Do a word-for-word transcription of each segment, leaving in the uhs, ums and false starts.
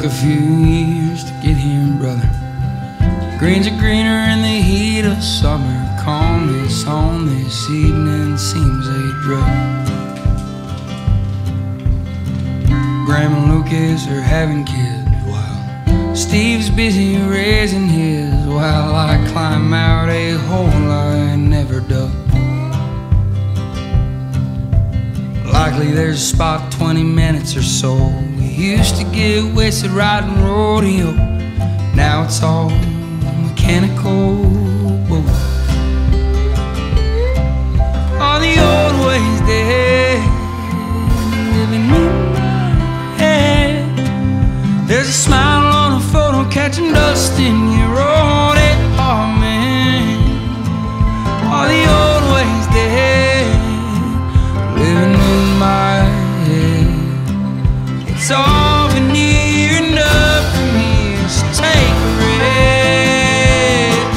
Took a few years to get here, brother. Greens are greener in the heat of summer. Calmness on this evening seems a drug. Graham and Lucas are having kids while Steve's busy raising his, while I climb out a hole I never dug. Likely there's a spot twenty minutes or so. We used to get wasted riding rodeo. Now it's all mechanical. Whoa. All the old ways dead, living in my head. There's a smile on a photo catching dust in your old apartment. All the old ways dead, living in my head. It's all veneer enough for me, so take a rest.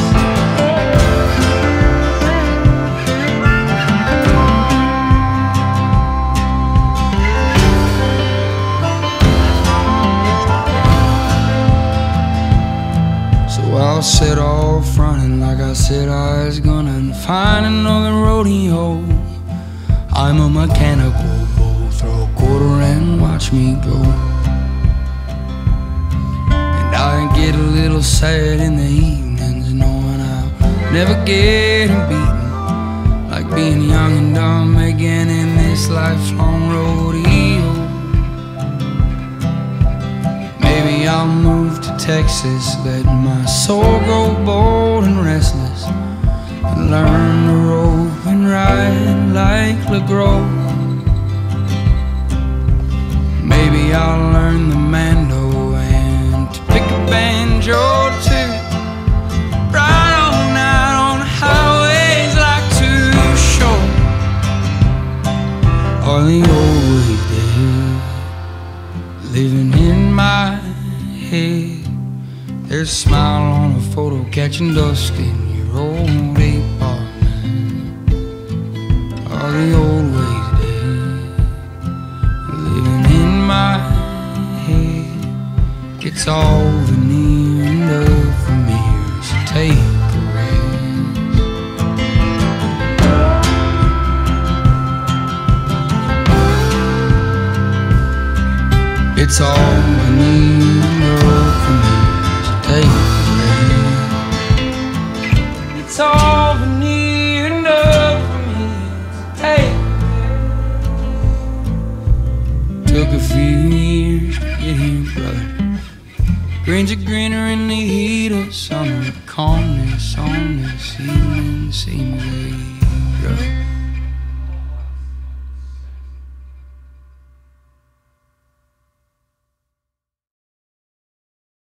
So I'll sit all frontin' like I said I was gonna find another rodeo. I'm a mechanical bull, throw a quarter and watch me go. And I get a little sad in the evenings, knowing I'll never get beaten, like being young and dumb again in this lifelong rodeo. Maybe I'll move to Texas, let my soul grow bold and restless, and learn to rope and ride like LeGros. Maybe I'll learn the mando and to pick a banjo too. Ride all night on highways like too short. All the old ways dead, living in my head. There's a smile on a photo catching dust in your old apartment. All the old ways dead, living in my head. It's all veneer enough for me, so take a rest. It's all veneer enough for me, so take a rest. It's all veneer enough for me, so take a rest. Took a few years to get here, brother. Greens are greener in the heat of summer. Calmness on this evening seems a drug.